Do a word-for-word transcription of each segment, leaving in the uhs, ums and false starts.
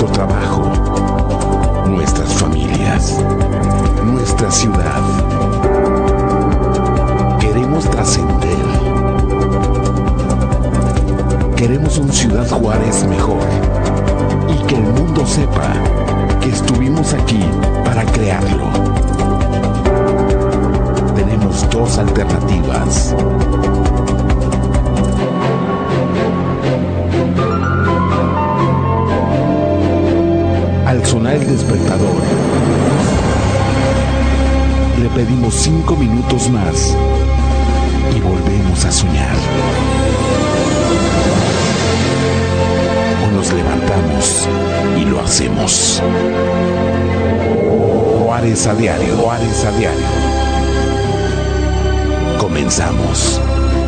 nuestro trabajo, nuestras familias, nuestra ciudad. Queremos trascender. Queremos un Ciudad Juárez mejor y que el mundo sepa que estuvimos aquí para crearlo. Tenemos dos alternativas. Al sonar el despertador, le pedimos cinco minutos más y volvemos a soñar. O nos levantamos y lo hacemos. Juárez a diario, Juárez a diario. Comenzamos.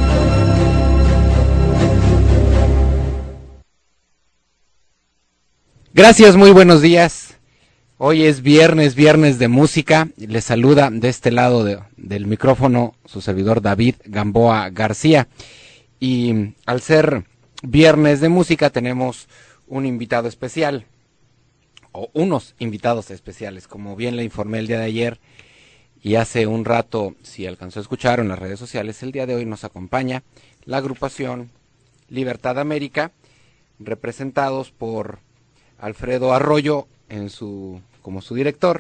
Gracias, muy buenos días. Hoy es viernes, viernes de música. Les saluda de este lado de, del micrófono su servidor David Gamboa García. Y al ser viernes de música tenemos un invitado especial, o unos invitados especiales, como bien le informé el día de ayer y hace un rato, si alcanzó a escuchar en las redes sociales, el día de hoy nos acompaña la agrupación Libertad América, representados por Alfredo Arroyo en su como su director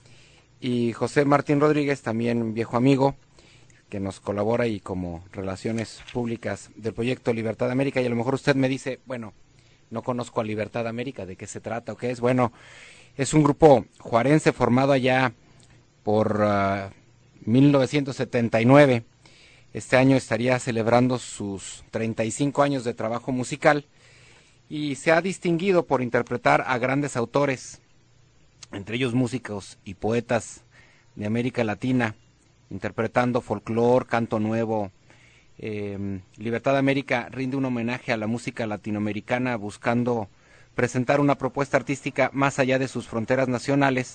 y José Martín Rodríguez, también viejo amigo que nos colabora y como relaciones públicas del proyecto Libertad América. Y a lo mejor usted me dice, bueno, no conozco a Libertad América, ¿de qué se trata o qué es? Bueno, es un grupo juarense formado allá por uh, mil novecientos setenta y nueve. Este año estaría celebrando sus treinta y cinco años de trabajo musical y se ha distinguido por interpretar a grandes autores, entre ellos músicos y poetas de América Latina, interpretando folclore, canto nuevo. Eh, Libertad América rinde un homenaje a la música latinoamericana buscando presentar una propuesta artística más allá de sus fronteras nacionales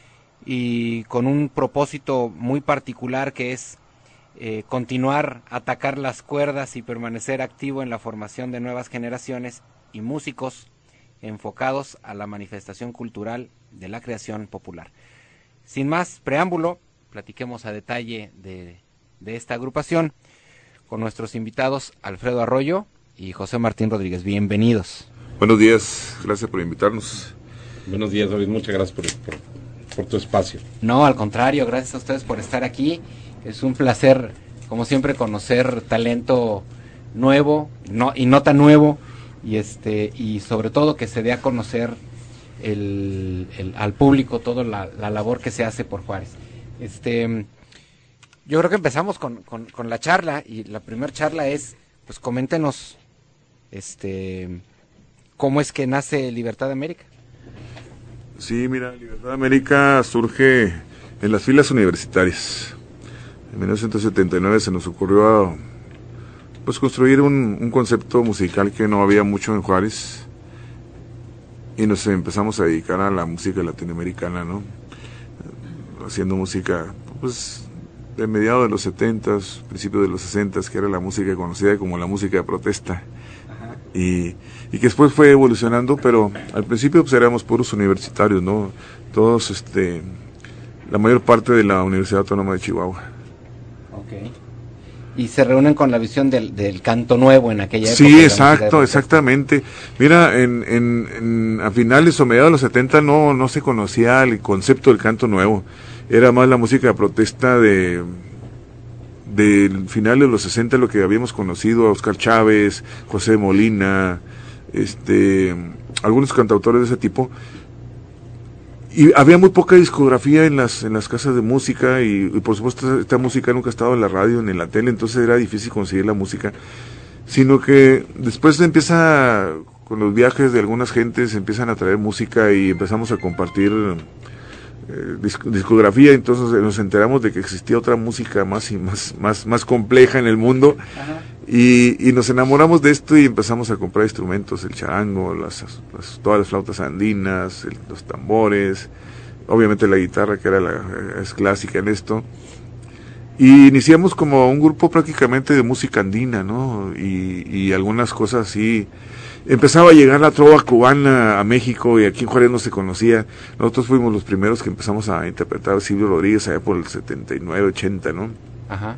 y con un propósito muy particular que es eh, continuar a atacar las cuerdas y permanecer activo en la formación de nuevas generaciones y músicos enfocados a la manifestación cultural de la creación popular. Sin más preámbulo, platiquemos a detalle de, de esta agrupación con nuestros invitados Alfredo Arroyo y José Martín Rodríguez. Bienvenidos. Buenos días, gracias por invitarnos. Buenos días, David, muchas gracias por, por, por tu espacio. No, al contrario, gracias a ustedes por estar aquí. Es un placer, como siempre, conocer talento nuevo no, y no tan nuevo, y este y sobre todo que se dé a conocer el, el, al público toda la, la labor que se hace por Juárez. Este, yo creo que empezamos con, con, con la charla, y la primera charla es, pues coméntenos, este, cómo es que nace Libertad América. Sí, mira, Libertad América surge en las filas universitarias. En mil novecientos setenta y nueve se nos ocurrió pues construir un, un concepto musical que no había mucho en Juárez y nos empezamos a dedicar a la música latinoamericana, ¿no? Haciendo música pues de mediados de los setentas, principios de los sesentas, que era la música conocida como la música de protesta. Y, y que después fue evolucionando, pero al principio pues éramos puros universitarios, ¿no? Todos, este, la mayor parte de la Universidad Autónoma de Chihuahua. Okay. Y se reúnen con la visión del, del canto nuevo en aquella época. Sí, exacto, exactamente. Mira, en, en, en, a finales o mediados de los setenta no, no se conocía el concepto del canto nuevo. Era más la música de protesta de del final de los sesenta, lo que habíamos conocido, a Oscar Chávez, José Molina, este, algunos cantautores de ese tipo. Y había muy poca discografía en las en las casas de música y, y por supuesto esta música nunca ha estado en la radio ni en la tele, entonces era difícil conseguir la música, sino que después empieza, con los viajes de algunas gentes, empiezan a traer música y empezamos a compartir eh, disc, discografía, entonces nos enteramos de que existía otra música más y más más más compleja en el mundo. Ajá. Y, y nos enamoramos de esto y empezamos a comprar instrumentos, el charango, las, las, todas las flautas andinas, el, los tambores, obviamente la guitarra, que era la, es clásica en esto. Y iniciamos como un grupo prácticamente de música andina, ¿no? Y, y algunas cosas así empezaba a llegar la trova cubana a México y aquí en Juárez no se conocía. Nosotros fuimos los primeros que empezamos a interpretar a Silvio Rodríguez allá por el setenta y nueve, ochenta, ¿no? Ajá.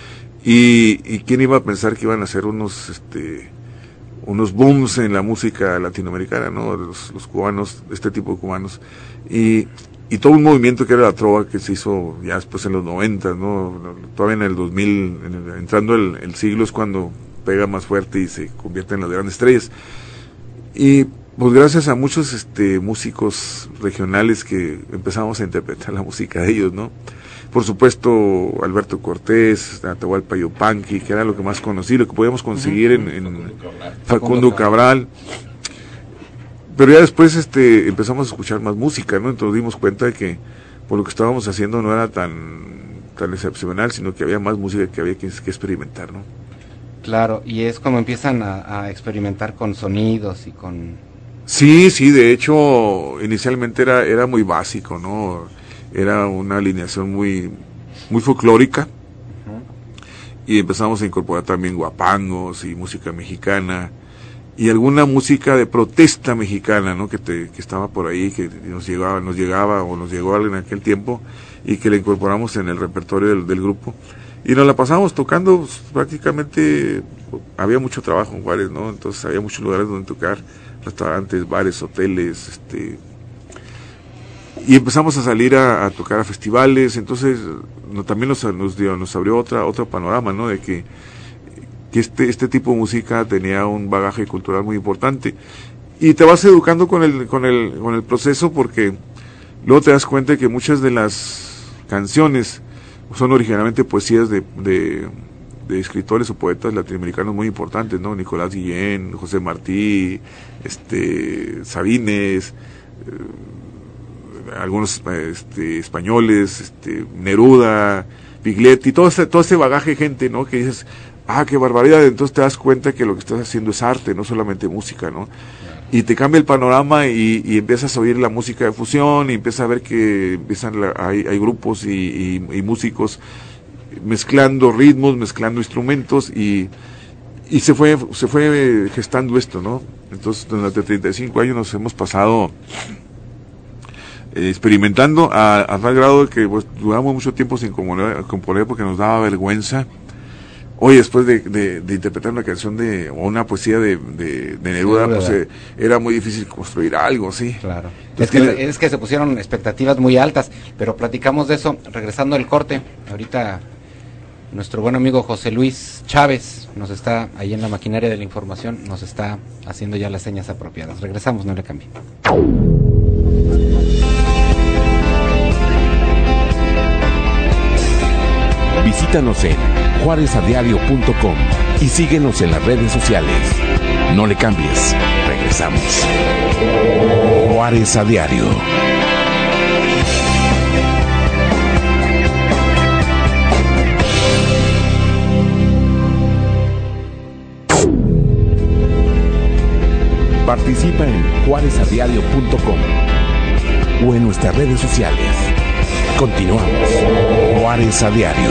Y, y quién iba a pensar que iban a hacer unos, este, unos booms en la música latinoamericana, ¿no? Los, los cubanos, este tipo de cubanos. Y, y todo un movimiento que era la trova que se hizo ya después en los noventa, ¿no? Todavía en el dos mil, en el, entrando el, el siglo es cuando pega más fuerte y se convierte en las grandes estrellas. Y pues gracias a muchos este músicos regionales que empezamos a interpretar la música de ellos, ¿no? Por supuesto, Alberto Cortés, Atahualpa Yupanqui, que era lo que más conocí, lo que podíamos conseguir en, en Facundo Cabral. Pero ya después este empezamos a escuchar más música, ¿no? Entonces dimos cuenta de que por lo que estábamos haciendo no era tan tan excepcional, sino que había más música que había que, que experimentar, ¿no? Claro, y es como empiezan a, a experimentar con sonidos y con... Sí, sí, de hecho, inicialmente era era muy básico, ¿no? Era una alineación muy muy folclórica. Uh-huh. Y empezamos a incorporar también guapangos y música mexicana y alguna música de protesta mexicana, ¿no? Que te, que estaba por ahí, que nos llegaba, nos llegaba o nos llegó en aquel tiempo y que la incorporamos en el repertorio del, del grupo. Y nos la pasamos tocando, pues, prácticamente había mucho trabajo en Juárez, ¿no? Entonces había muchos lugares donde tocar, restaurantes, bares, hoteles, este, y empezamos a salir a, a tocar a festivales. Entonces no, también nos, nos dio, nos abrió otra, otro panorama, ¿no? De que, que este, este tipo de música tenía un bagaje cultural muy importante. Y te vas educando con el, con el, con el proceso, porque luego te das cuenta de que muchas de las canciones son originalmente poesías de, de, de escritores o poetas latinoamericanos muy importantes, ¿no? Nicolás Guillén, José Martí, este, Sabines, eh, algunos este, españoles, este, Neruda, Bigletti, todo este, todo este bagaje de gente, ¿no? Que dices, ah, qué barbaridad. Entonces te das cuenta que lo que estás haciendo es arte, no solamente música, ¿no? Y te cambia el panorama y, y empiezas a oír la música de fusión y empiezas a ver que empiezan la, hay, hay grupos y, y, y músicos mezclando ritmos, mezclando instrumentos y, y se fue se fue gestando esto, ¿no? Entonces durante treinta y cinco años nos hemos pasado eh, experimentando a, a tal grado de que pues, duramos mucho tiempo sin componer, componer porque nos daba vergüenza. Hoy, después de, de, de interpretar una canción de, o una poesía de, de, de Neruda, sí, pues eh, era muy difícil construir algo, sí. Claro. Es que, que, es que se pusieron expectativas muy altas, pero platicamos de eso regresando al corte. Ahorita nuestro buen amigo José Luis Chávez nos está, ahí en la maquinaria de la información, nos está haciendo ya las señas apropiadas. Regresamos, no le cambie. Visítanos en juárez a diario punto com y síguenos en las redes sociales. No le cambies, regresamos. Juárez a Diario. Participa en juárez a diario punto com o en nuestras redes sociales. Continuamos. Juárez a Diario.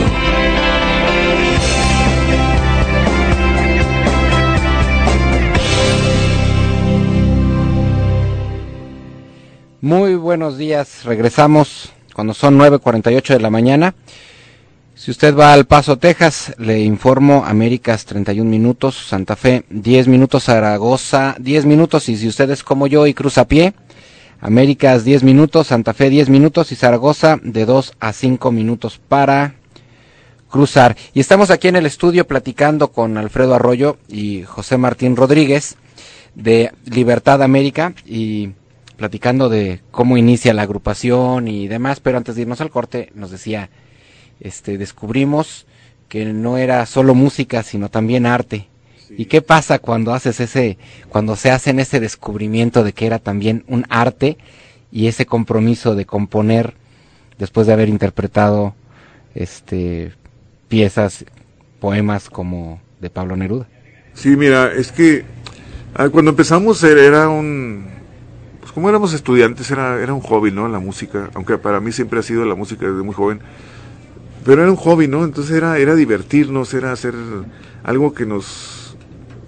Muy buenos días, regresamos cuando son nueve cuarenta y ocho de la mañana. Si usted va al Paso, Texas, le informo, Américas treinta y un minutos, Santa Fe diez minutos, Zaragoza diez minutos, y si usted es como yo y cruza a pie, Américas diez minutos, Santa Fe diez minutos y Zaragoza de dos a cinco minutos para cruzar. Y estamos aquí en el estudio platicando con Alfredo Arroyo y José Martín Rodríguez de Libertad América y platicando de cómo inicia la agrupación y demás, pero antes de irnos al corte nos decía, este, descubrimos que no era solo música sino también arte. Sí. ¿Y qué pasa cuando haces ese, cuando se hacen ese descubrimiento de que era también un arte y ese compromiso de componer después de haber interpretado este piezas, poemas como de Pablo Neruda? Sí, mira, es que ah, cuando empezamos era un, pues como éramos estudiantes, era, era un hobby, ¿no? La música, aunque para mí siempre ha sido la música desde muy joven, pero era un hobby, ¿no? Entonces era, era divertirnos, era hacer algo que nos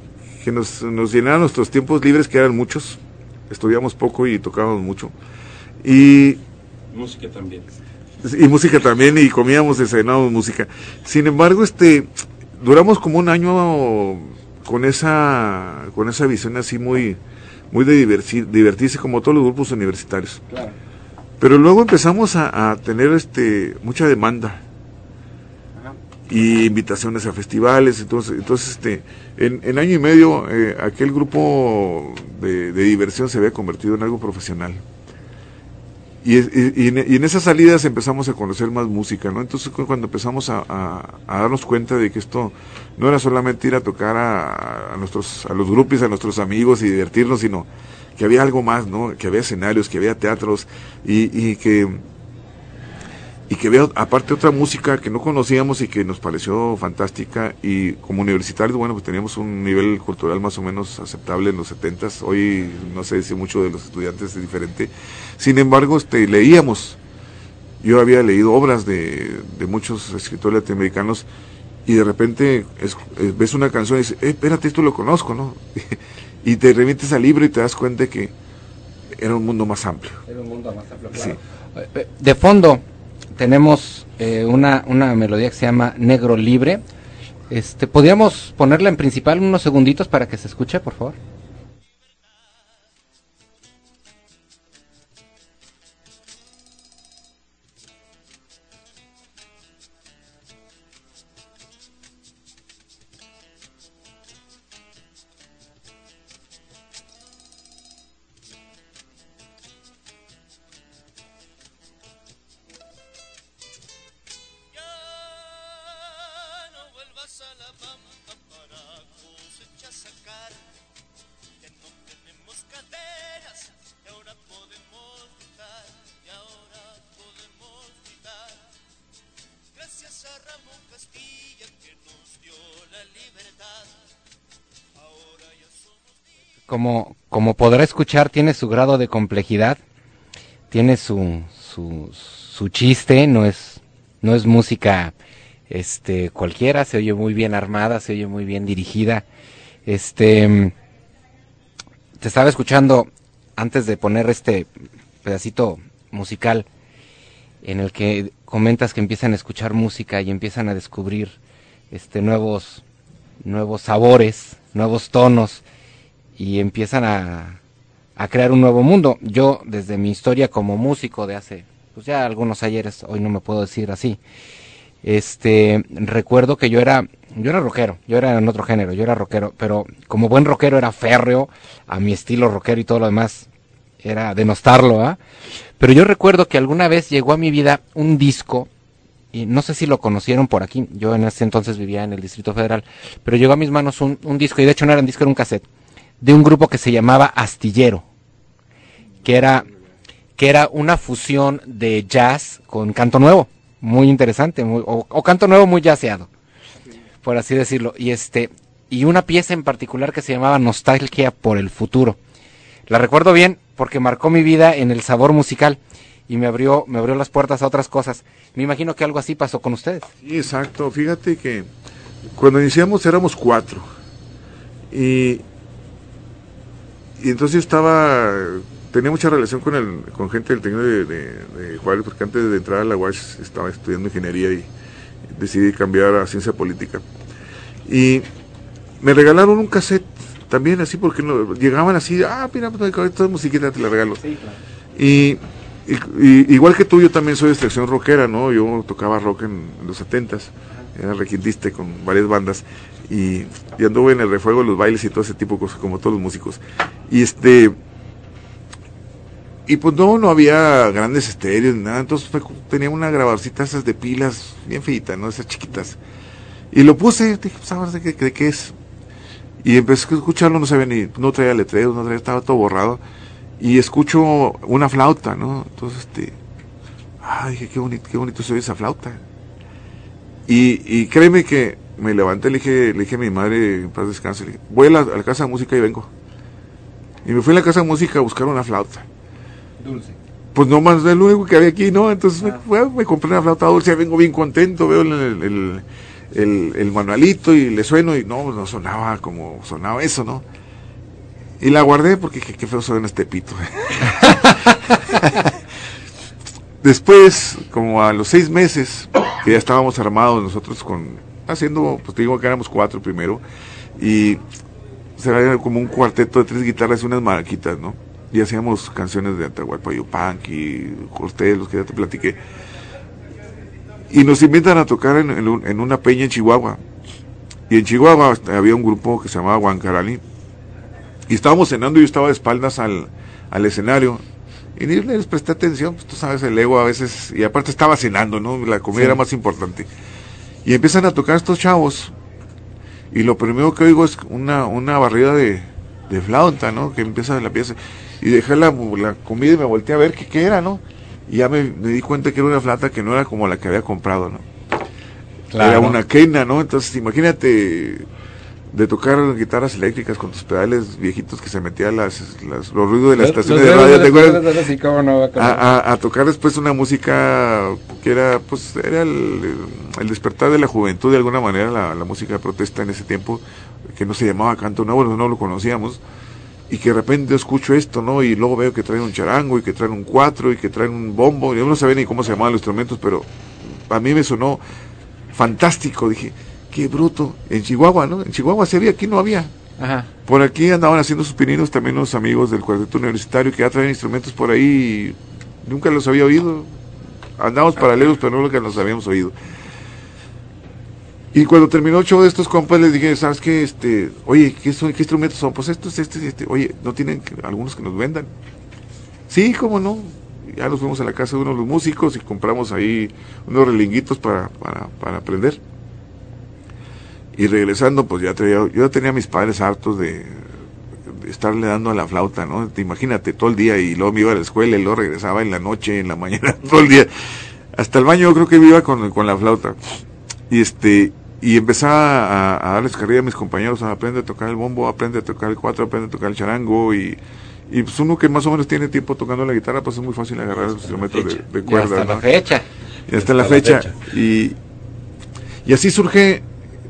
que nos, nos llenara nuestros tiempos libres, que eran muchos, estudiamos poco y tocábamos mucho, y música también. Y música también, y comíamos, desayunábamos música. Sin embargo, este, duramos como un año con esa, con esa visión así muy, muy de divertir, divertirse, como todos los grupos universitarios. Claro. Pero luego empezamos a, a tener este, mucha demanda. Ajá. Y invitaciones a festivales, entonces, entonces este, en, en año y medio, eh, aquel grupo de, de diversión se había convertido en algo profesional. Y, y, y, en, y en esas salidas empezamos a conocer más música, ¿no? Entonces cuando empezamos a, a, a darnos cuenta de que esto no era solamente ir a tocar a, a nuestros, a los grupos, a nuestros amigos y divertirnos, sino que había algo más, ¿no? Que había escenarios, que había teatros, y, y que y que había aparte otra música que no conocíamos y que nos pareció fantástica, y como universitarios, bueno, pues teníamos un nivel cultural más o menos aceptable en los setentas. Hoy no sé si mucho de los estudiantes es diferente. Sin embargo, este, leíamos. Yo había leído obras de, de muchos escritores latinoamericanos, y de repente es, es, ves una canción y dices, eh, espérate, esto lo conozco, ¿no? Y te remites al libro y te das cuenta de que era un mundo más amplio. Era un mundo más amplio, claro. Sí. De fondo tenemos eh, una, una melodía que se llama Negro Libre. Este, ¿podríamos ponerla en principal unos segunditos para que se escuche, por favor? Como, como podrá escuchar, tiene su grado de complejidad, tiene su, su, su chiste, no es, no es música este, cualquiera, se oye muy bien armada, se oye muy bien dirigida. Este, te estaba escuchando antes de poner este pedacito musical en el que comentas que empiezan a escuchar música y empiezan a descubrir este, nuevos, nuevos sabores, nuevos tonos, y empiezan a, a crear un nuevo mundo. Yo, desde mi historia como músico de hace, pues ya algunos ayeres, hoy no me puedo decir así, este, recuerdo que yo era, yo era rockero, yo era en otro género, yo era rockero, pero como buen rockero era férreo a mi estilo rockero, y todo lo demás era denostarlo, ¿ah? Pero yo recuerdo que alguna vez llegó a mi vida un disco, y no sé si lo conocieron por aquí, yo en ese entonces vivía en el Distrito Federal, pero llegó a mis manos un, un disco, y de hecho no era un disco, era un cassette, de un grupo que se llamaba Astillero, que era, que era una fusión de jazz con canto nuevo, muy interesante, muy, o, o canto nuevo muy jazzeado, por así decirlo, y este, y una pieza en particular que se llamaba Nostalgia por el Futuro. La recuerdo bien porque marcó mi vida en el sabor musical y me abrió, me abrió las puertas a otras cosas. Me imagino que algo así pasó con ustedes. Sí, exacto. Fíjate que cuando iniciamos éramos cuatro, y Y entonces yo estaba, tenía mucha relación con el con gente del Tecnológico de, de, de Juárez, porque antes de entrar a la U A S estaba estudiando ingeniería y decidí cambiar a ciencia política. Y me regalaron un cassette también así, porque no, llegaban así, ah, mira, pues, esta musiquita te la regalo. Sí, claro. Y, y, y igual que tú, yo también soy de extracción rockera, ¿no? Yo tocaba rock en, en los setentas, era requintista con varias bandas. Y, y anduve en el refuego, los bailes y todo ese tipo de cosas, como todos los músicos. Y este y pues no, no había grandes estéreos ni nada, entonces fue, tenía una grabadorcita esas de pilas, bien feita, ¿no? Esas chiquitas. Y lo puse, dije, pues ahora sé qué, de qué es. Y empecé a escucharlo, no sabía ni, no traía letreros, no traía, estaba todo borrado. Y escucho una flauta, ¿no? Entonces, este, ah, dije, qué bonito, qué bonito se oye esa flauta. Y, y créeme que me levanté, le dije, le dije a mi madre, en paz descanse, le dije, voy a la, a la casa de música y vengo. Y me fui a la casa de música a buscar una flauta. Dulce. Pues no más, es lo único que había aquí, ¿no? Entonces ah. me, me compré una flauta dulce, vengo bien contento, veo el, el, el, el manualito y le sueno y no, no sonaba como sonaba eso, ¿no? Y la guardé porque qué, qué feo suena este pito. Después, como a los seis meses, que ya estábamos armados nosotros con, haciendo, pues te digo que éramos cuatro primero, y será como un cuarteto de tres guitarras y unas maraquitas, ¿no? Y hacíamos canciones de Atahualpa Yupanqui, Cortés, los que ya te platiqué. Y nos invitan a tocar en, en, en una peña en Chihuahua. Y en Chihuahua había un grupo que se llamaba Huancarali. Y estábamos cenando y yo estaba de espaldas al, al escenario. Y ni les presté atención, pues tú sabes, el ego a veces, y aparte estaba cenando, ¿no? La comida sí. era más importante. Y empiezan a tocar estos chavos, y lo primero que oigo es una, una barrida de, de flauta, ¿no? Que empieza en la pieza. Y dejé la, la comida y me volteé a ver qué, qué era, ¿no? Y ya me, me di cuenta que era una flauta que no era como la que había comprado, ¿no? Claro. Era una quena, ¿no? Entonces imagínate de tocar guitarras eléctricas con tus pedales viejitos que se metían las, las, los ruidos de la estación de radio, ¿te acuerdas? No, a, a, a tocar después una música que era, pues, era el, el despertar de la juventud de alguna manera, la, la música de protesta en ese tiempo, que no se llamaba canto nuevo, no, no lo conocíamos, y que de repente escucho esto, ¿no? Y luego veo que traen un charango, y que traen un cuatro, y que traen un bombo, yo no sabía ni cómo se llamaban los instrumentos, pero a mí me sonó fantástico, dije, qué bruto, en Chihuahua, ¿no? En Chihuahua se había, aquí no había. Ajá. Por aquí andaban haciendo sus pininos también los amigos del cuarteto universitario que ya traen instrumentos por ahí, y nunca los había oído. Andábamos paralelos, pero no lo que los habíamos oído. Y cuando terminó el show de estos compas, les dije, ¿sabes qué? Este, oye, ¿qué, son, qué instrumentos son? Pues estos, este, este, oye, ¿no tienen que, algunos que nos vendan? Sí, ¿cómo no? Ya nos fuimos a la casa de uno de los músicos y compramos ahí unos relinguitos para, para, para aprender. Y regresando, pues ya traía, yo ya tenía a mis padres hartos de, de estarle dando a la flauta, ¿no? Te imagínate, todo el día, y luego me iba a la escuela, y luego regresaba en la noche, en la mañana, todo el día. Hasta el baño yo creo que me iba con, con la flauta. Y este, y empezaba a, a darles carrilla a mis compañeros, a aprender a tocar el bombo, aprende a tocar el cuatro, aprende a tocar el charango, y, y pues uno que más o menos tiene tiempo tocando la guitarra, pues es muy fácil agarrar los instrumentos de, de cuerda, y hasta ¿no? la fecha. Y hasta la fecha. Y, y así surge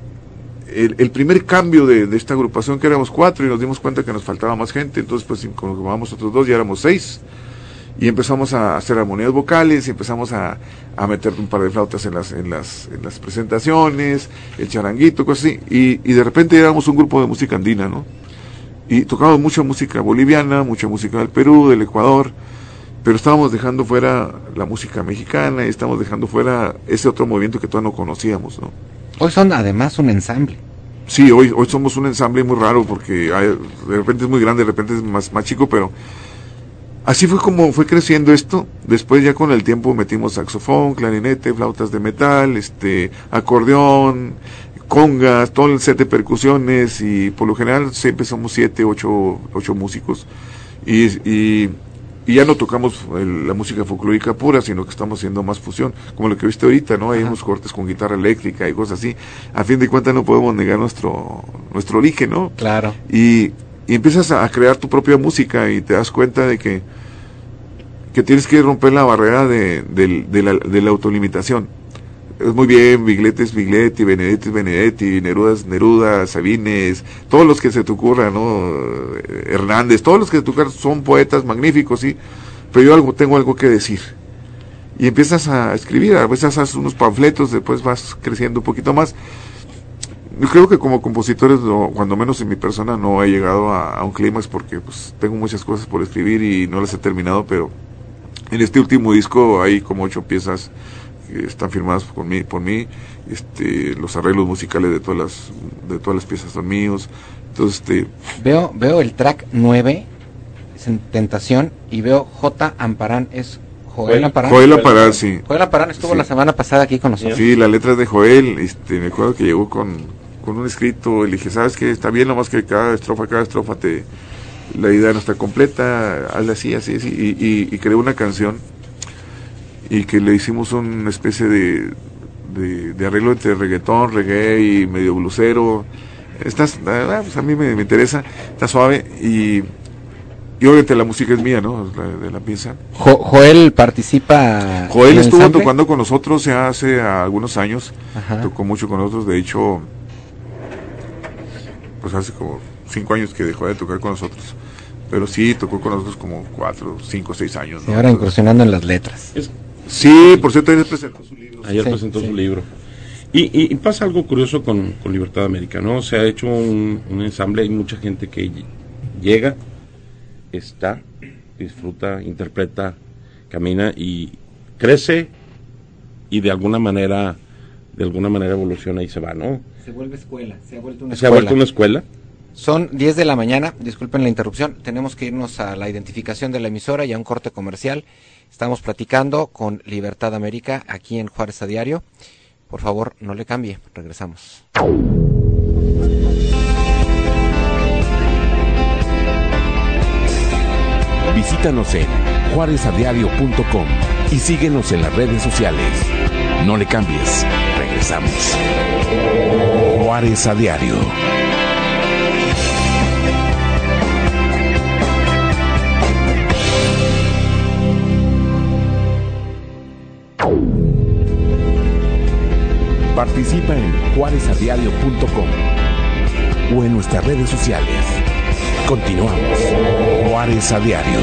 El, el primer cambio de, de esta agrupación, que éramos cuatro, y nos dimos cuenta que nos faltaba más gente. Entonces pues como vamos otros dos, ya éramos seis, y empezamos a hacer armonías vocales, y empezamos a, a meter un par de flautas en las, en las, en las presentaciones, el charanguito, cosas así, y, y de repente éramos un grupo de música andina, ¿no? Y tocábamos mucha música boliviana, mucha música del Perú, del Ecuador, pero estábamos dejando fuera la música mexicana, y estábamos dejando fuera ese otro movimiento que todavía no conocíamos, ¿no? Hoy son además un ensamble. Sí, hoy hoy somos un ensamble muy raro, porque hay, de repente es muy grande, de repente es más, más chico, pero así fue como fue creciendo esto. Después ya con el tiempo metimos saxofón, clarinete, flautas de metal, este, acordeón, congas, todo el set de percusiones, y por lo general siempre somos siete, ocho, ocho músicos, y, y Y ya no tocamos el, la música folclórica pura, sino que estamos haciendo más fusión, como lo que viste ahorita, ¿no? Hay Ajá. unos cortes con guitarra eléctrica y cosas así. A fin de cuentas no podemos negar nuestro nuestro origen, ¿no? Claro. Y, y empiezas a, a crear tu propia música, y te das cuenta de que que tienes que romper la barrera de, de, de, la, de la autolimitación. Es muy bien, Biglietti es Biglietti, Benedetti es Benedetti, Neruda es Neruda, Sabines, todos los que se te ocurran, ¿no? Hernández, todos los que se te ocurran son poetas magníficos, sí, pero yo algo tengo algo que decir. Y empiezas a escribir, a veces haces unos panfletos, después vas creciendo un poquito más. Yo creo que como compositores, no, cuando menos en mi persona, no he llegado a, a un clímax, porque pues tengo muchas cosas por escribir y no las he terminado, pero en este último disco hay como ocho piezas que están firmadas por mí, por mí, este, los arreglos musicales de todas las, de todas las piezas son míos. Entonces, este, veo, veo el track nueve, es en Tentación, y veo J. Amparán, es Joel Amparán. Joel Amparán, sí. Joel Amparán estuvo sí. la semana pasada aquí con nosotros. Sí, la letra es de Joel, este, me acuerdo que llegó con, con un escrito, y le dije, ¿sabes qué? Está bien, nomás que cada estrofa, cada estrofa te, la idea no está completa, hazla así, así, así, y, y, y creó una canción, y que le hicimos una especie de, de, de arreglo entre reggaetón, reggae y medio blusero. Estás, pues a mí me, me interesa, está suave, y, y obviamente la música es mía, ¿no? La, de la pieza. Jo Joel participa. Joel en estuvo ensamble? tocando con nosotros ya hace algunos años. Ajá. Tocó mucho con nosotros. De hecho, pues hace como cinco años que dejó de tocar con nosotros. Pero sí, tocó con nosotros como cuatro, cinco, seis años, ¿no? Y ahora incursionando en las letras. Es- Sí, por cierto, ayer presentó su libro. ayer Sí, presentó sí. su libro. Y, y, y pasa algo curioso con, con Libertad América, ¿no? Se ha hecho un, un ensamble, hay mucha gente que ll- llega, está, disfruta, interpreta, camina y crece y de alguna manera, de alguna manera evoluciona y se va, ¿no? Se vuelve escuela, se ha vuelto una Se ha vuelto una escuela. Son diez de la mañana, disculpen la interrupción, tenemos que irnos a la identificación de la emisora y a un corte comercial. Estamos platicando con Libertad América aquí en Juárez a Diario. Por favor, no le cambie, regresamos. Visítanos en juárez a diario punto com y síguenos en las redes sociales. No le cambies, regresamos. Juárez a Diario. Participa en juárez a diario punto com o en nuestras redes sociales. Continuamos. Juárez a Diario.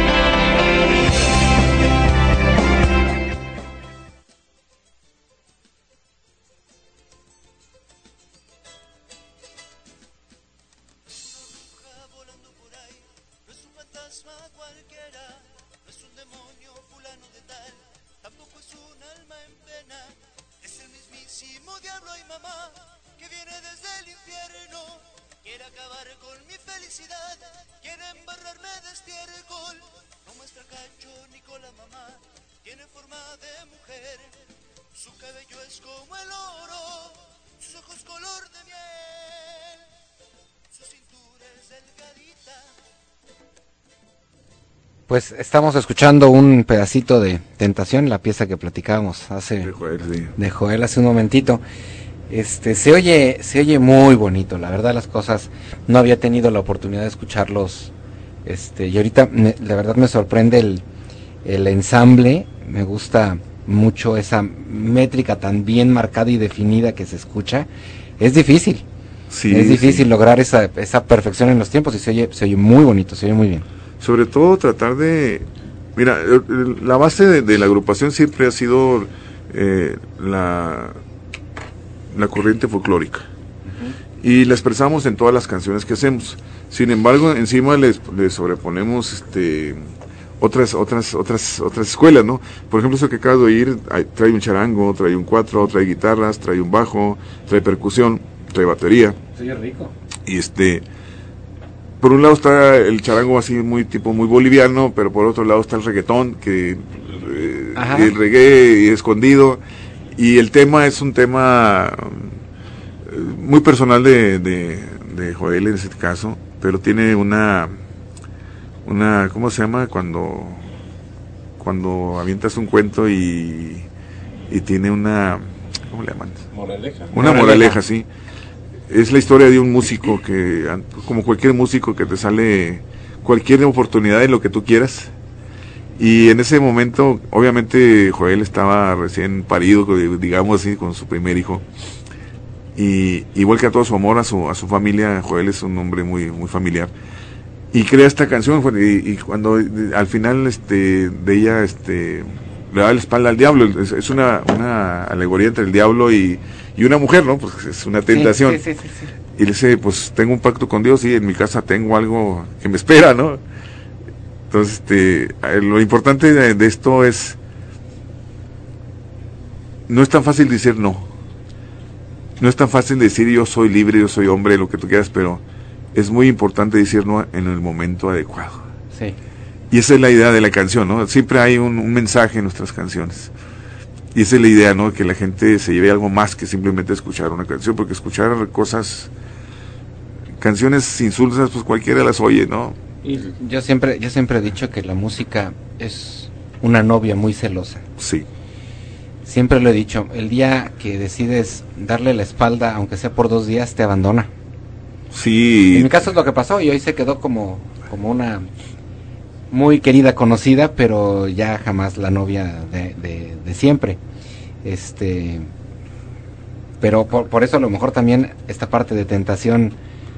Volando por ahí, no es un fantasma cualquiera, no es un demonio fulano de tal, tampoco es un alma en pena, es el mismísimo diablo y mamá, que viene desde el infierno, quiere acabar con mi felicidad, quiere embarrarme de estiércol, no muestra cacho ni cola mamá, tiene forma de mujer, su cabello es como el oro, sus ojos color de miel, su cintura es delgadita. Pues estamos escuchando un pedacito de Tentación, la pieza que platicábamos hace De Joel, sí. de Joel hace un momentito. Este se oye se oye muy bonito, la verdad las cosas, no había tenido la oportunidad de escucharlos, este y ahorita me, la verdad me sorprende el el ensamble, me gusta mucho esa métrica tan bien marcada y definida que se escucha. Es difícil. Sí, es difícil sí. lograr esa esa perfección en los tiempos y se oye se oye muy bonito, se oye muy bien. Sobre todo tratar de... Mira, el- el- la base de, de la agrupación siempre ha sido eh, la, la corriente folclórica. Y la expresamos en todas las canciones que hacemos. Sin embargo, encima les, les sobreponemos este otras otras otras otras escuelas, ¿no? Por ejemplo, eso que acabo de oír, hay- trae un charango, trae un cuatro, trae guitarras, trae un bajo, trae percusión, trae batería. Se oye rico. Y este, por un lado está el charango así muy tipo muy boliviano, pero por otro lado está el reggaetón, que eh, Ajá. el reggae escondido, y el tema es un tema eh, muy personal de, de, de Joel en ese caso, pero tiene una, una, ¿cómo se llama? Cuando, cuando avientas un cuento y, y tiene una, ¿cómo le llaman? Moraleja. Una Moraleja. moraleja, sí. Es la historia de un músico que, an- como cualquier músico, que te sale cualquier oportunidad de lo que tú quieras. Y en ese momento, obviamente, Joel estaba recién parido, digamos así, con su primer hijo. Y igual que a todo su amor a su, a su familia, Joel es un hombre muy, muy familiar. Y crea esta canción, y, y cuando eh, al final este, de ella este, le da la espalda al diablo, es, es una, una alegoría entre el diablo y, y una mujer, ¿no? Pues es una tentación. Sí, sí, sí, sí. Y le dice, pues tengo un pacto con Dios y en mi casa tengo algo que me espera, ¿no? Entonces, este, eh, lo importante de, de esto es, no es tan fácil decir no. No es tan fácil decir yo soy libre, yo soy hombre, lo que tú quieras, pero es muy importante decir no en el momento adecuado. Sí. Y esa es la idea de la canción, ¿no? Siempre hay un, un mensaje en nuestras canciones. Y esa es la idea, ¿no? Que la gente se lleve algo más que simplemente escuchar una canción, porque escuchar cosas, canciones insulsas, pues cualquiera las oye, ¿no? Y Yo siempre yo siempre he dicho que la música es una novia muy celosa. Sí, Siempre lo he dicho, el día que decides darle la espalda, aunque sea por dos días, te abandona. En sí, mi caso es lo que pasó y hoy se quedó como, como una muy querida, conocida, pero ya jamás la novia de, de, de siempre. Este, pero por, por eso a lo mejor también esta parte de tentación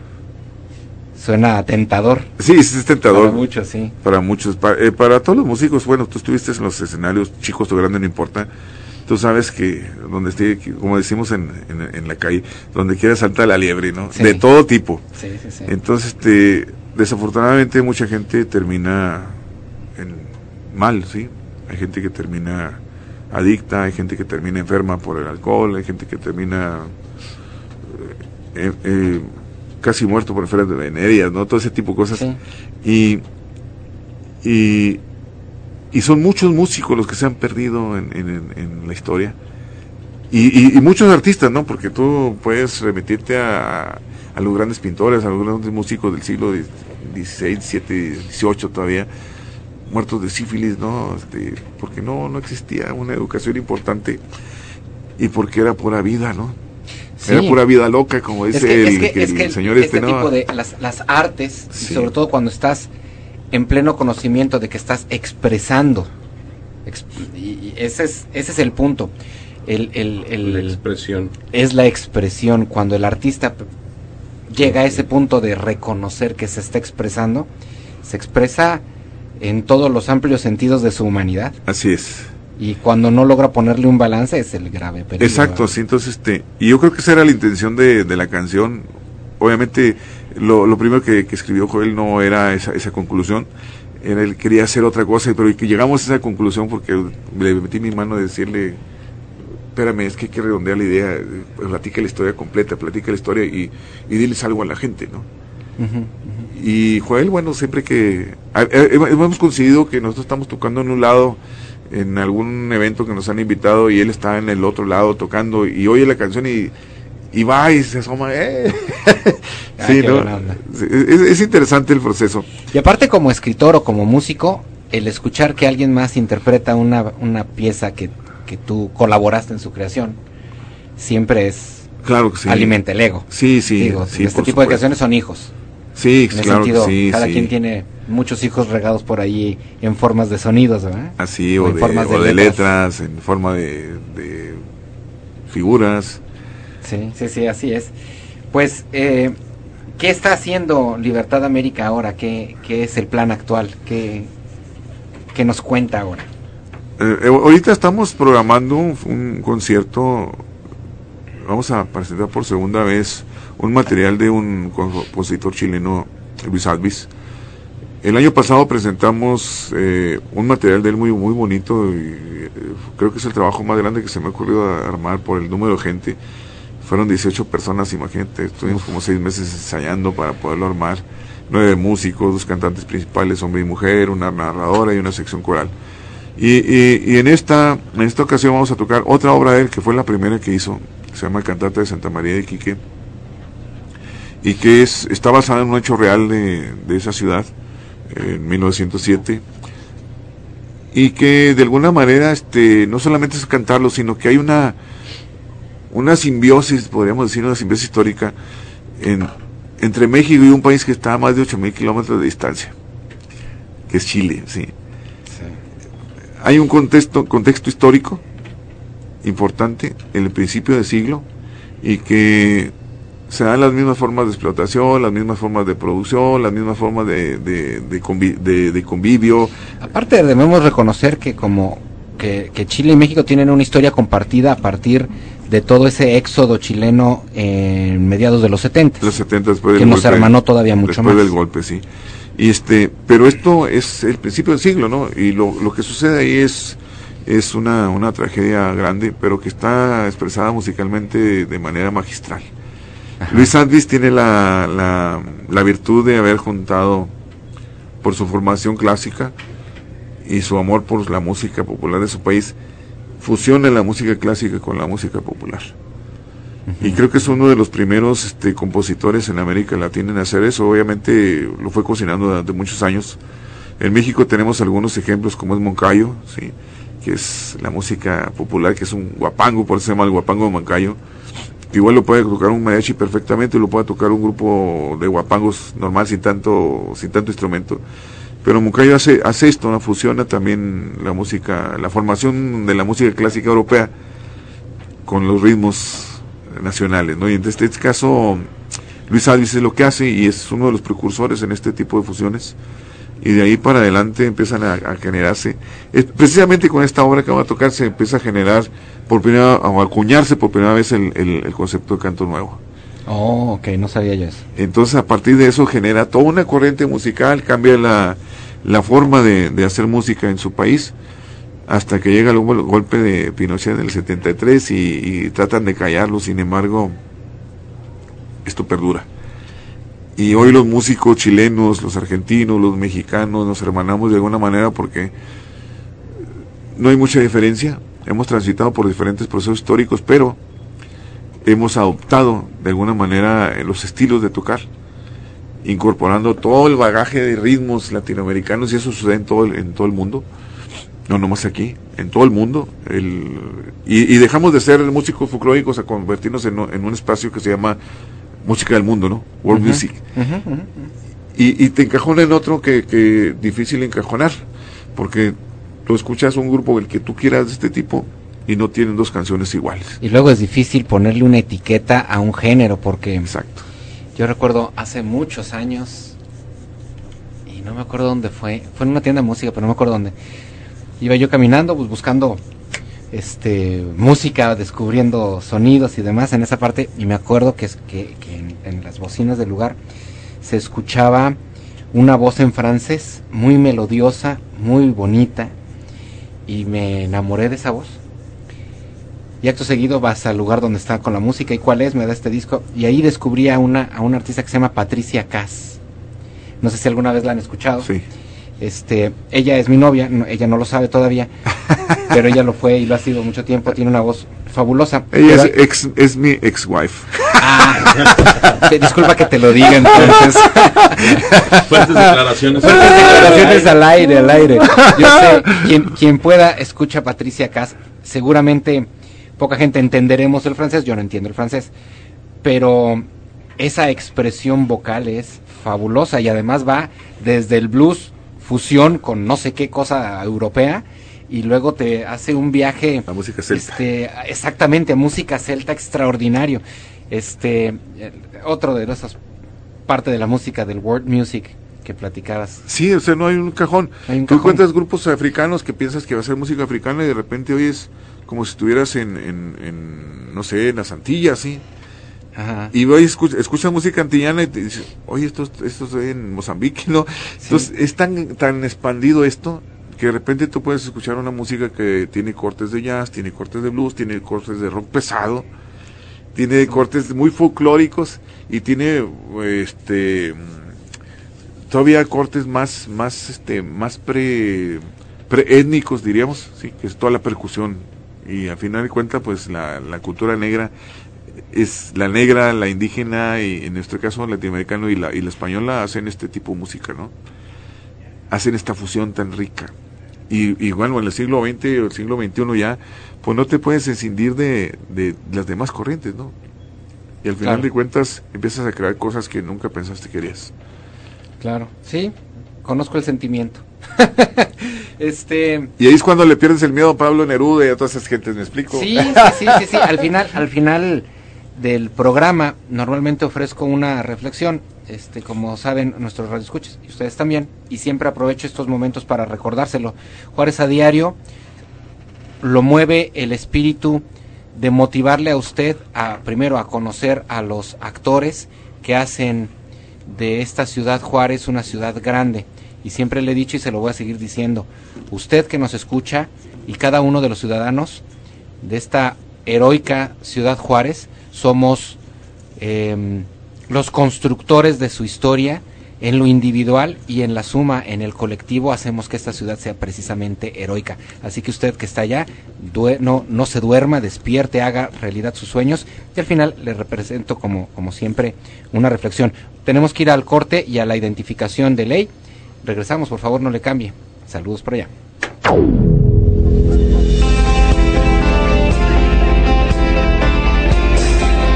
suena tentador. Sí, es tentador. Para muchos, sí. Para muchos. Para, eh, para todos los músicos, bueno, tú estuviste en los escenarios, chicos o grandes, no importa. Tú sabes que donde esté, como decimos en, en, en la calle, donde quiera salta la liebre, ¿no? Sí. De todo tipo. Sí, sí, sí. Entonces, este, desafortunadamente mucha gente termina en mal, ¿sí? Hay gente que termina adicta, hay gente que termina enferma por el alcohol, hay gente que termina eh, eh, casi muerto por enfermedades venéreas, ¿no? Todo ese tipo de cosas. Sí. Y, y, y son muchos músicos los que se han perdido en, en, en la historia. Y, y, y muchos artistas, ¿no? Porque tú puedes remitirte a, a los grandes pintores, a los grandes músicos del siglo dieciséis, diecisiete, dieciocho todavía, muertos de sífilis, ¿no? Este, porque no, no existía una educación importante y porque era pura vida, ¿no? Sí. Era pura vida loca, como dice es que, el, es que, que es el que el, señor este, este, ¿no? tipo de las, las artes, Sí. y sobre todo cuando estás en pleno conocimiento de que estás expresando, exp y, y ese es ese es el punto. El, el, el, La expresión. Es la expresión. Cuando el artista llega a ese punto de reconocer que se está expresando, se expresa en todos los amplios sentidos de su humanidad. Así es. Y cuando no logra ponerle un balance es el grave peligro. Exacto, sí, entonces este, y yo creo que esa era la intención de, de la canción. Obviamente lo, lo primero que, que escribió Joel no era esa, esa conclusión, era, él quería hacer otra cosa, pero que llegamos a esa conclusión porque le metí mi mano de decirle, espérame, es que hay que redondear la idea, platica la historia completa, platica la historia y, y diles algo a la gente, ¿no? Uh-huh, uh-huh. Y Joel, bueno, siempre que a, a, hemos coincidido que nosotros estamos tocando en un lado, en algún evento que nos han invitado y él está en el otro lado tocando y oye la canción y, y va y se asoma, ¡eh! Sí, Ay, ¿no? Es, es interesante el proceso. Y aparte como escritor o como músico, el escuchar que alguien más interpreta una, una pieza que, que tú colaboraste en su creación, siempre es, claro que sí, alimenta el ego. Sí, sí, Digo, sí, este por tipo de supuesto. canciones son hijos. Sí, En el claro sentido, que sí, cada sí. quien tiene muchos hijos regados por ahí en formas de sonidos, ¿verdad? Así, O o, en de, formas de o de letras. letras, en forma de, de figuras. Sí, sí, sí, así es. Pues, eh, ¿qué está haciendo Libertad América ahora? ¿Qué, qué es el plan actual? ¿Qué, qué nos cuenta ahora? Eh, eh, ahorita estamos programando un, un concierto, vamos a presentar por segunda vez un material de un compositor chileno, Luis Alvis. El año pasado presentamos eh, un material de él muy muy bonito y eh, creo que es el trabajo más grande que se me ha ocurrido armar por el número de gente. Fueron dieciocho personas, imagínate, estuvimos como seis meses ensayando para poderlo armar. Nueve músicos, dos cantantes principales, hombre y mujer, una narradora y una sección coral. Y, y, y en esta en esta ocasión vamos a tocar otra obra de él, que fue la primera que hizo, que se llama Cantata de Santa María de Iquique, y que es está basada en un hecho real de, de esa ciudad, en mil novecientos siete, y que de alguna manera este no solamente es cantarlo, sino que hay una una simbiosis, podríamos decir, una simbiosis histórica en, entre México y un país que está a más de ocho mil kilómetros de distancia, que es Chile, sí. Sí. Hay un contexto, contexto histórico importante en el principio del siglo y que se dan las mismas formas de explotación, las mismas formas de producción, las mismas formas de, de, de, convi de, de convivio. Aparte debemos reconocer que como que, que Chile y México tienen una historia compartida a partir de todo ese éxodo chileno en mediados de los setenta. Los setenta después del que nos golpe, hermanó todavía mucho después más. del golpe, sí. Y este, pero esto es el principio del siglo, ¿no? Y lo, lo que sucede ahí es es una, una tragedia grande, pero que está expresada musicalmente de manera magistral. Ajá. Luis Alvis tiene la, la, la virtud de haber juntado, por su formación clásica y su amor por la música popular de su país, fusiona la música clásica con la música popular. Uh-huh. Y creo que es uno de los primeros este, compositores en América Latina en hacer eso. Obviamente lo fue cocinando durante muchos años. En México tenemos algunos ejemplos, como es Moncayo, ¿sí?, que es la música popular, que es un guapango, por eso se llama el guapango de Moncayo. Igual lo puede tocar un mariachi perfectamente, lo puede tocar un grupo de guapangos normal sin tanto sin tanto instrumento. Pero Moncayo hace, hace esto, ¿no? Fusiona también la música, la formación de la música clásica europea con los ritmos nacionales, ¿no? Y en este, este caso, Luis Alvis es lo que hace y es uno de los precursores en este tipo de fusiones. Y de ahí para adelante empiezan a, a generarse, es, precisamente con esta obra que va a tocar se empieza a generar por primera, o a acuñarse por primera vez el, el, el concepto de canto nuevo. Oh, ok, no sabía yo eso. Entonces a partir de eso genera toda una corriente musical, cambia la, la forma de, de hacer música en su país, hasta que llega el golpe de Pinochet en el setenta y tres y, y tratan de callarlo, sin embargo, esto perdura. Y hoy los músicos chilenos, los argentinos, los mexicanos, nos hermanamos de alguna manera porque no hay mucha diferencia. Hemos transitado por diferentes procesos históricos, pero hemos adoptado de alguna manera los estilos de tocar, incorporando todo el bagaje de ritmos latinoamericanos, y eso sucede en todo el, en todo el mundo, no nomás aquí, en todo el mundo. El, y, y dejamos de ser músicos folclóricos a convertirnos en, en un espacio que se llama música del mundo, ¿no? World uh-huh, music. Uh-huh, uh-huh. Y, y te encajona en otro que, que difícil encajonar, porque tú escuchas un grupo el que tú quieras de este tipo y no tienen dos canciones iguales. Y luego es difícil ponerle una etiqueta a un género, porque exacto. Yo recuerdo hace muchos años, y no me acuerdo dónde fue, fue en una tienda de música, pero no me acuerdo dónde. Iba yo caminando, pues buscando este música, descubriendo sonidos y demás en esa parte, y me acuerdo que, es, que, que en, en las bocinas del lugar se escuchaba una voz en francés muy melodiosa, muy bonita, y me enamoré de esa voz. Y acto seguido vas al lugar donde está con la música, y cuál es, me da este disco, y ahí descubrí a una, a una artista que se llama Patricia Kaas. No sé si alguna vez la han escuchado. Sí. Este, ella es mi novia, no, ella no lo sabe todavía, pero ella lo fue y lo ha sido mucho tiempo, tiene una voz fabulosa. Ella pero, es, ex, es mi ex-wife. Ah, te, disculpa que te lo diga entonces. Fuertes declaraciones. Fuertes declaraciones al aire, al aire. Yo sé, quien, quien pueda escucha a Patricia Kaas, seguramente poca gente entenderemos el francés, yo no entiendo el francés, pero esa expresión vocal es fabulosa y además va desde el blues, fusión con no sé qué cosa europea, y luego te hace un viaje a música celta. Este, exactamente, a música celta extraordinario. Este, otro de esas parte de la música del world music que platicabas. Sí, o sea, no hay un cajón. Hay un Tú cajón. encuentras grupos africanos que piensas que va a ser música africana y de repente oyes como si estuvieras en, en, en no sé, en las Antillas, ¿sí? Ajá. Y hoy escucha, escucha música antillana y te dices, oye, esto, esto es en Mozambique, ¿no? Sí. Entonces es tan, tan expandido esto que de repente tú puedes escuchar una música que tiene cortes de jazz, tiene cortes de blues, tiene cortes de rock pesado, tiene cortes muy folclóricos y tiene este todavía cortes más más este más pre preétnicos, diríamos, sí, que es toda la percusión. Y al final de cuentas, pues la, la cultura negra es la negra, la indígena y en nuestro caso latinoamericano y la y la española hacen este tipo de música, ¿no? Hacen esta fusión tan rica. Y, y bueno, en el siglo veinte o el siglo veintiuno ya, pues no te puedes escindir de, de las demás corrientes, ¿no? Y al final claro. de cuentas empiezas a crear cosas que nunca pensaste que querías. Claro, sí, conozco el sentimiento. este Y ahí es cuando le pierdes el miedo a Pablo Neruda y a todas esas gentes, ¿me explico? Sí, sí, sí, sí, sí. Al final, al final del programa normalmente ofrezco una reflexión, este, como saben nuestros radioescuchas y ustedes también, y siempre aprovecho estos momentos para recordárselo. Juárez a Diario lo mueve el espíritu de motivarle a usted a primero a conocer a los actores que hacen de esta ciudad Juárez una ciudad grande. Y siempre le he dicho y se lo voy a seguir diciendo, usted que nos escucha y cada uno de los ciudadanos de esta heroica ciudad Juárez, somos eh, los constructores de su historia en lo individual y en la suma, en el colectivo, hacemos que esta ciudad sea precisamente heroica. Así que usted que está allá, due- no, no se duerma, despierte, haga realidad sus sueños, y al final le represento como, como siempre una reflexión. Tenemos que ir al corte y a la identificación de ley. Regresamos, por favor, no le cambie. Saludos por allá.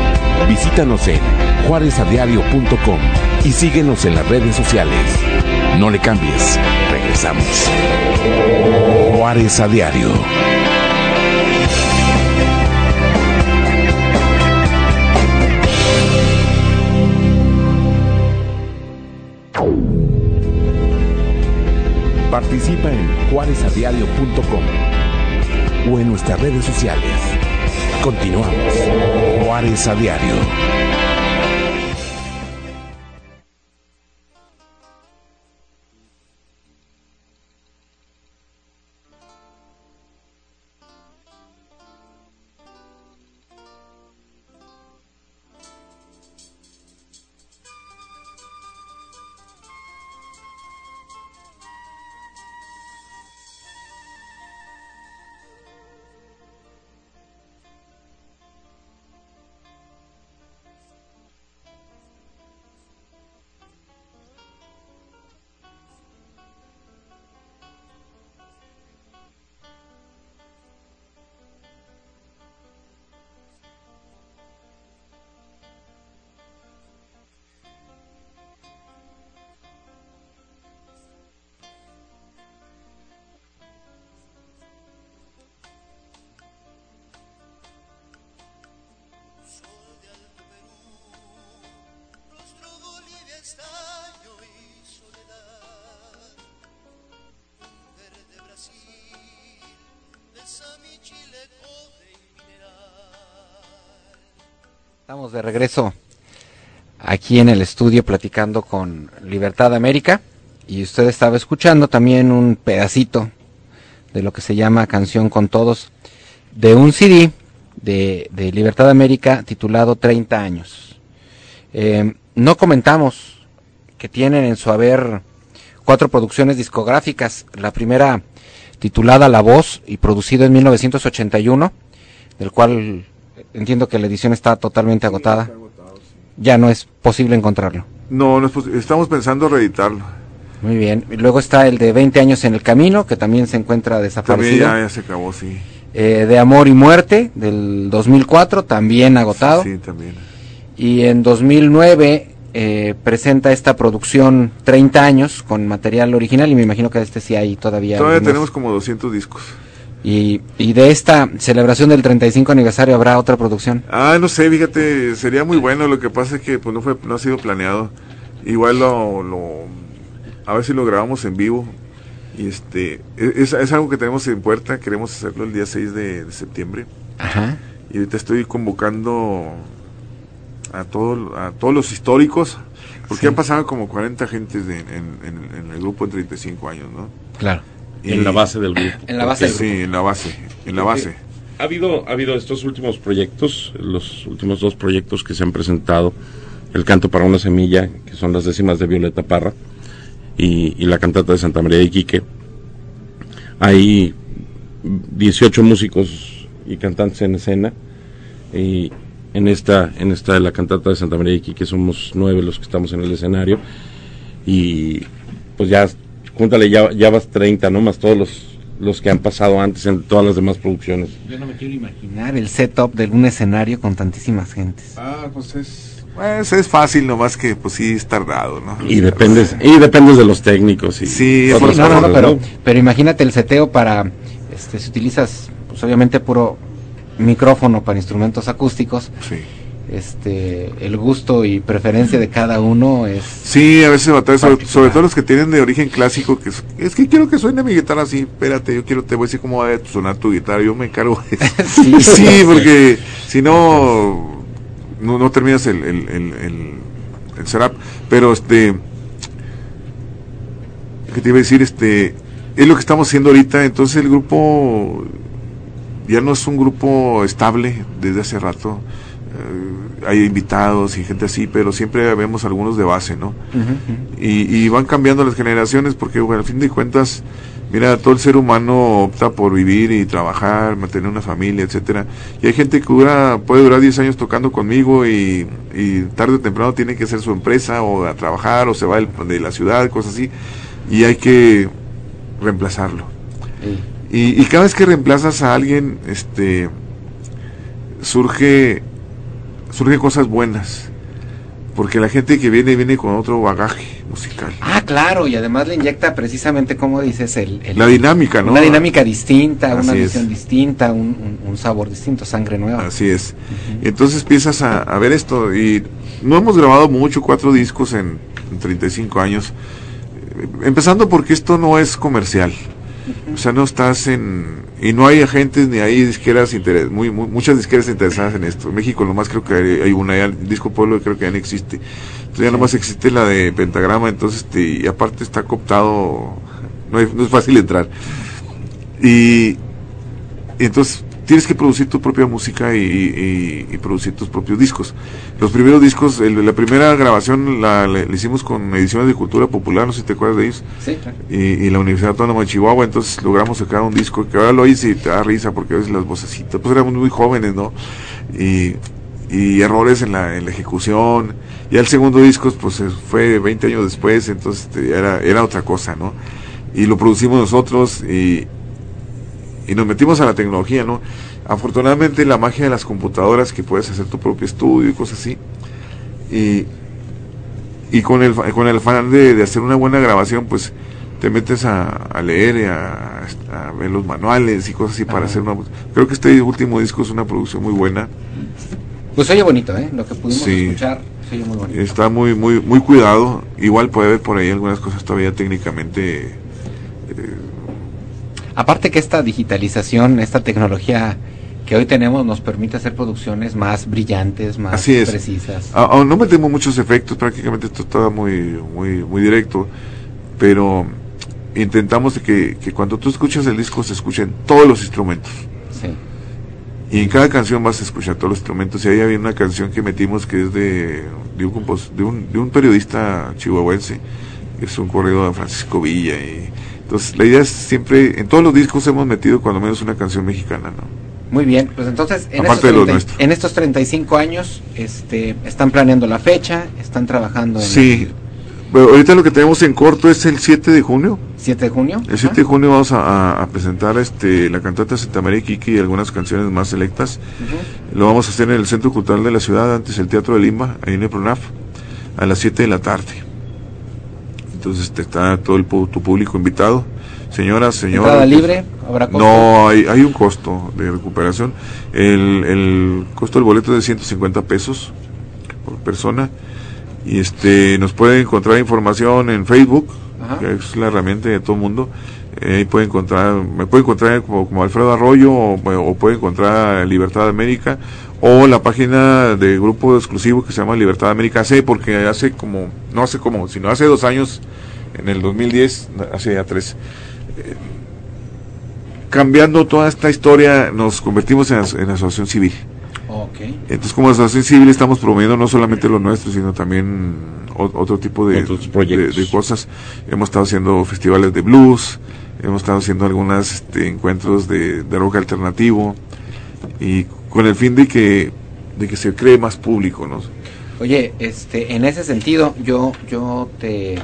Visítanos en juárez a diario punto com y síguenos en las redes sociales. No le cambies, regresamos. Juárez a diario. Participa en juárez a diario punto com o en nuestras redes sociales. Continuamos. Juárez a diario. Estamos de regreso aquí en el estudio platicando con Libertad América y usted estaba escuchando también un pedacito de lo que se llama Canción con Todos de un C D de, de Libertad América titulado treinta años. Eh, no comentamos que tienen en su haber cuatro producciones discográficas, la primera titulada La Voz y producido en mil novecientos ochenta y uno, del cual entiendo que la edición está totalmente agotada. Sí, está agotado, sí. Ya no es posible encontrarlo. No, no es pos- estamos pensando reeditarlo. Muy bien. Y luego está el de veinte años en el camino, que también se encuentra desaparecido. También ya, ya se acabó, sí. Eh, de Amor y Muerte, del dos mil cuatro, también agotado. Sí, sí, también. Y en dos mil nueve eh, presenta esta producción treinta años con material original, y me imagino que este sí hay todavía. Todavía algunos. tenemos como doscientos discos. Y, y de esta celebración del treinta y cinco aniversario habrá otra producción. Ah, no sé, fíjate, sería muy bueno. Lo que pasa es que pues no fue, no ha sido planeado. Igual lo, lo a ver si lo grabamos en vivo. Y este, es, es algo que tenemos en puerta. Queremos hacerlo el día seis de, de septiembre. Ajá. Y ahorita estoy convocando a todo, a todos los históricos, porque Sí. han pasado como cuarenta gentes de- en, en, en el grupo en treinta y cinco años, ¿no? Claro. Y- En la base del grupo. En la base del Sí, en la base, en la base. Ha habido, ha habido estos últimos proyectos, los últimos dos proyectos que se han presentado, El Canto para una Semilla, que son las décimas de Violeta Parra, y, y la cantata de Santa María de Iquique. Hay dieciocho músicos y cantantes en escena, y en esta, en esta de la cantata de Santa María de Iquique somos nueve los que estamos en el escenario, y pues ya, júntale, ya, ya vas treinta, ¿no? Más todos los, los que han pasado antes en todas las demás producciones. Yo no me quiero imaginar el setup de un escenario con tantísimas gentes. Ah, pues es... Pues es fácil, nomás que pues sí es tardado, ¿no? Y dependes, y dependes de los técnicos. Y Sí, Sí, otras no, no, no, cosas, pero, ¿no? pero imagínate el seteo para, este, si utilizas, pues obviamente puro micrófono para instrumentos acústicos, Sí. este, el gusto y preferencia de cada uno es... Sí, a veces batalla, sobre, Particular. sobre todo los que tienen de origen clásico, que es, es que quiero que suene mi guitarra así, espérate, yo quiero, te voy a decir cómo va a sonar tu guitarra, yo me encargo de eso. Sí. Sí, porque si no, no, no terminas el, el, el, el, el setup, pero este, ¿qué te iba a decir? Este, es lo que estamos haciendo ahorita, entonces el grupo ya no es un grupo estable desde hace rato. Eh, hay invitados y gente así, pero siempre vemos algunos de base, ¿no? Ujú, ujú. Y, y van cambiando las generaciones porque, bueno, al fin de cuentas, mira, todo el ser humano opta por vivir y trabajar, mantener una familia, etcétera. Y hay gente que dura, puede durar diez años tocando conmigo y, y tarde o temprano tiene que hacer su empresa o a trabajar o se va del- de la ciudad, cosas así, y hay que reemplazarlo. Sí. Y, y cada vez que reemplazas a alguien, este, surge, surge cosas buenas, porque la gente que viene viene con otro bagaje musical. Ah, claro, y además le inyecta precisamente, como dices, el, el la dinámica, ¿no? Una dinámica distinta, Así una es. visión distinta, un, un, un sabor distinto, sangre nueva. Así es. Uh-huh. Entonces empiezas a, a ver esto, y no hemos grabado mucho, cuatro discos en, en treinta y cinco años, empezando porque esto no es comercial. Uh-huh. O sea, no estás en... Y no hay agentes ni hay disqueras, interes, muy, muy, muchas disqueras interesadas en esto. En México nomás creo que hay, hay una, ya el Disco Pueblo creo que ya no existe. Entonces ya sí. nomás existe la de Pentagrama, entonces este, y aparte está cooptado, no, hay, no es fácil entrar. Y, y entonces tienes que producir tu propia música y, y, y producir tus propios discos. Los primeros discos, el, la primera grabación la, la, la hicimos con Ediciones de Cultura Popular, no sé si te acuerdas de ellos. Sí, claro. Y, y la Universidad Autónoma de Chihuahua, entonces logramos sacar un disco que ahora lo hice y te da risa porque a veces las vocecitas, pues éramos muy jóvenes, ¿no? Y, y errores en la, en la ejecución. Ya el segundo disco, pues fue veinte años después, entonces era, era otra cosa, ¿no? Y lo producimos nosotros y y nos metimos a la tecnología, ¿no? Afortunadamente la magia de las computadoras, que puedes hacer tu propio estudio y cosas así, y, y con el con el afán de, de hacer una buena grabación, pues te metes a, a leer y a, a ver los manuales y cosas así para Ajá. hacer una... Creo que este último disco es una producción muy buena. Pues oye bonito, ¿eh? Lo que pudimos sí, escuchar, oye muy bonito. Está muy, muy, muy cuidado, igual puede haber por ahí algunas cosas todavía técnicamente... Eh, Aparte que esta digitalización, esta tecnología que hoy tenemos nos permite hacer producciones más brillantes, más Así es. precisas. Ah, ah, no metemos muchos efectos, prácticamente esto está muy muy muy directo, pero intentamos de que, que cuando tú escuchas el disco se escuchen todos los instrumentos. Sí. Y en cada canción vas a escuchar todos los instrumentos. Y ahí había una canción que metimos que es de de un, compos, de un, de un periodista chihuahuense, que es un corrido de Francisco Villa y entonces la idea es siempre, en todos los discos hemos metido cuando menos una canción mexicana, ¿no? Muy bien, pues entonces en, Aparte estos, de lo treinta, en estos treinta y cinco años este, están planeando la fecha, están trabajando en... Sí, pero ahorita lo que tenemos en corto es el siete de junio. ¿siete de junio? El siete de junio vamos a, a presentar este la cantata Santa María Kiki y algunas canciones más selectas. Uh-huh. Lo vamos a hacer en el Centro Cultural de la Ciudad, antes el Teatro de Lima, ahí en el PRONAF, a las siete de la tarde. Entonces te está todo el tu público invitado, señoras, señores. ¿Entrada libre? ¿Habrá costo? No, hay, hay un costo de recuperación. El, el costo del boleto es de ciento cincuenta pesos por persona. Y este nos pueden encontrar información en Facebook, Ajá. que es la herramienta de todo el mundo. Eh, ahí puede encontrar, me puede encontrar como, como Alfredo Arroyo o, o puede encontrar Libertad América o la página de grupo exclusivo que se llama Libertad América C, porque hace como, no hace como, sino hace dos años, en el dos mil diez, hace ya tres, eh, cambiando toda esta historia, nos convertimos en, en asociación civil. Okay. Entonces, como asociación civil estamos promoviendo no solamente lo nuestro, sino también o, otro tipo de, de, de cosas. Hemos estado haciendo festivales de blues, hemos estado haciendo algunos este, encuentros de, de rock alternativo, y con el fin de que de que se cree más público, ¿no? Oye, este, en ese sentido, yo yo te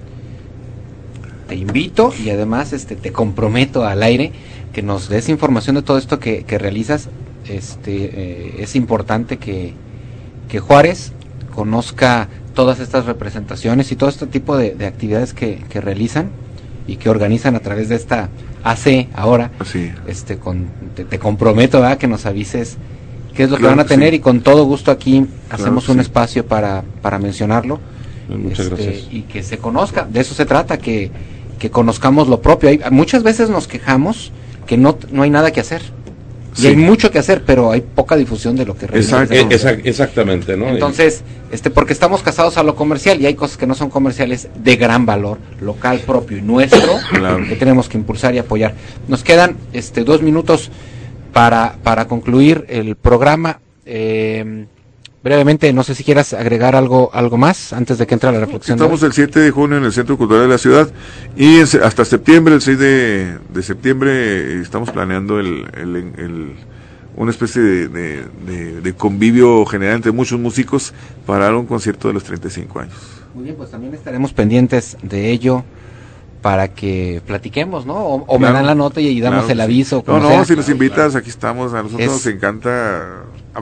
te invito y además este te comprometo al aire que nos des información de todo esto que, que realizas. Este eh, es importante que que Juárez conozca todas estas representaciones y todo este tipo de, de actividades que, que realizan y que organizan a través de esta A C ahora. Sí. Este con te, te comprometo, ¿verdad?, que nos avises qué es lo claro que van a tener, sí. Y con todo gusto aquí claro, hacemos un sí. espacio para para mencionarlo. Muchas este, gracias. Y que se conozca, de eso se trata, que que conozcamos lo propio. Hay, muchas veces nos quejamos que no no hay nada que hacer. Sí. Y hay mucho que hacer, pero hay poca difusión de lo que realmente Exacto. Exact, exactamente, ¿no? Entonces, este, porque estamos casados a lo comercial y hay cosas que no son comerciales de gran valor, local, propio y nuestro, claro. que tenemos que impulsar y apoyar. Nos quedan este dos minutos para para concluir el programa. Eh, brevemente, no sé si quieras agregar algo algo más antes de que entre la reflexión. Estamos el siete de junio en el Centro Cultural de la Ciudad y en, hasta septiembre, el seis de, de septiembre, estamos planeando el, el, el una especie de, de, de, de convivio general entre muchos músicos para dar un concierto de los treinta y cinco años. Muy bien, pues también estaremos pendientes de ello para que platiquemos, ¿no? O, o claro, me dan la nota y, y damos claro, el aviso. Sí. No, no, sea. si nos invitas, aquí estamos, a nosotros es, nos encanta hablar.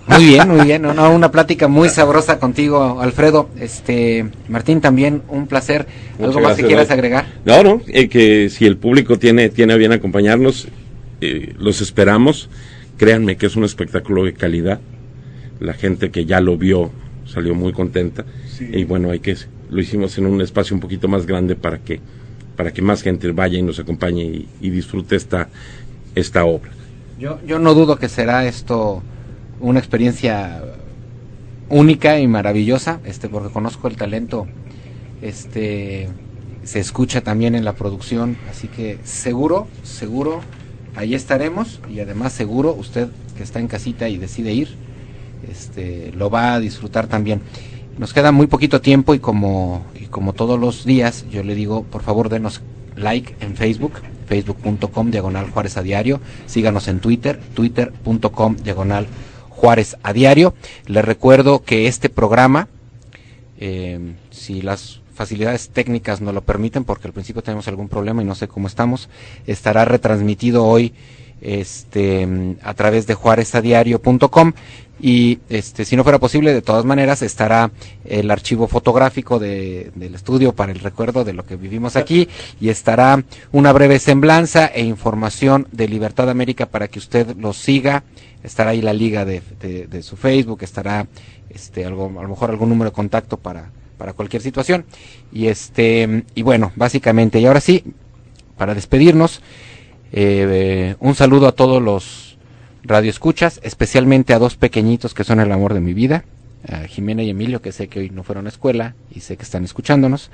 Muy bien, muy bien, no, no, una plática muy sabrosa contigo, Alfredo. Este, Martín, también un placer. ¿Algo Muchas más gracias, que quieras David. agregar? No, no, eh, que si el público tiene, tiene a bien acompañarnos, eh, los esperamos. Créanme que es un espectáculo de calidad. La gente que ya lo vio salió muy contenta. Sí. Y bueno, hay que lo hicimos en un espacio un poquito más grande para que para que más gente vaya y nos acompañe y, y disfrute esta esta obra. Yo, yo no dudo que será esto una experiencia única y maravillosa, este, porque conozco el talento, este, se escucha también en la producción, así que seguro, seguro, ahí estaremos, y además seguro usted que está en casita y decide ir, este, lo va a disfrutar también. Nos queda muy poquito tiempo y como y como todos los días yo le digo, por favor denos like en Facebook, facebook punto com diagonal Juárez a diario, síganos en Twitter, twitter punto com diagonal Juárez a diario. Les recuerdo que este programa, eh, si las facilidades técnicas nos lo permiten, porque al principio tenemos algún problema y no sé cómo estamos, estará retransmitido hoy este a través de juárez a diario punto com y este si no fuera posible, de todas maneras estará el archivo fotográfico de, del estudio para el recuerdo de lo que vivimos aquí, y estará una breve semblanza e información de Libertad América para que usted los siga. Estará ahí la liga de, de, de su Facebook, estará este algo, a lo mejor algún número de contacto para para cualquier situación, y este y bueno, básicamente, y ahora sí, para despedirnos, Eh, un saludo a todos los radioescuchas, especialmente a dos pequeñitos que son el amor de mi vida, a Jimena y Emilio, que sé que hoy no fueron a escuela y sé que están escuchándonos.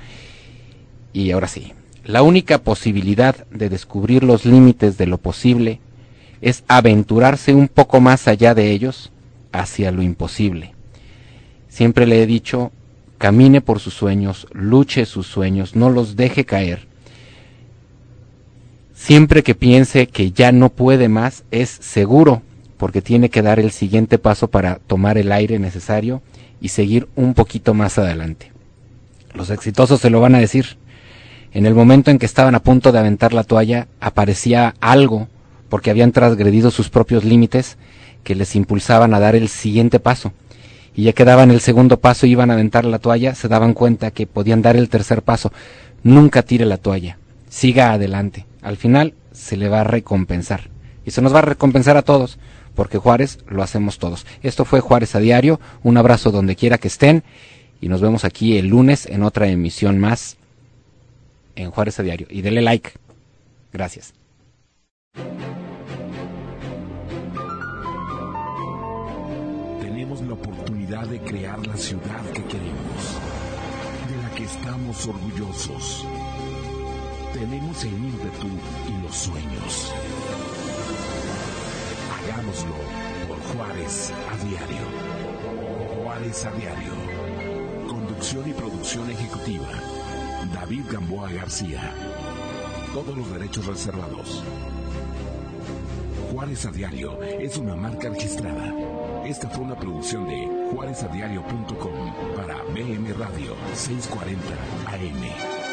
Y ahora sí, la única posibilidad de descubrir los límites de lo posible es aventurarse un poco más allá de ellos, hacia lo imposible. Siempre le he dicho, camine por sus sueños, luche sus sueños, no los deje caer. Siempre que piense que ya no puede más, es seguro, porque tiene que dar el siguiente paso para tomar el aire necesario y seguir un poquito más adelante. Los exitosos se lo van a decir. En el momento en que estaban a punto de aventar la toalla, aparecía algo, porque habían transgredido sus propios límites, que les impulsaban a dar el siguiente paso. Y ya que daban el segundo paso y iban a aventar la toalla, se daban cuenta que podían dar el tercer paso. Nunca tire la toalla, siga adelante. Al final se le va a recompensar, y se nos va a recompensar a todos, porque Juárez lo hacemos todos. Esto fue Juárez a Diario, un abrazo donde quiera que estén, y nos vemos aquí el lunes en otra emisión más en Juárez a Diario, y denle like. Gracias. Tenemos la oportunidad de crear la ciudad que queremos, de la que estamos orgullosos. Tenemos el ímpetu y los sueños. Hagámoslo por Juárez a Diario. Juárez a Diario. Conducción y producción ejecutiva, David Gamboa García. Todos los derechos reservados. Juárez a Diario es una marca registrada. Esta fue una producción de juárez a diario punto com para B M Radio seiscientos cuarenta A M.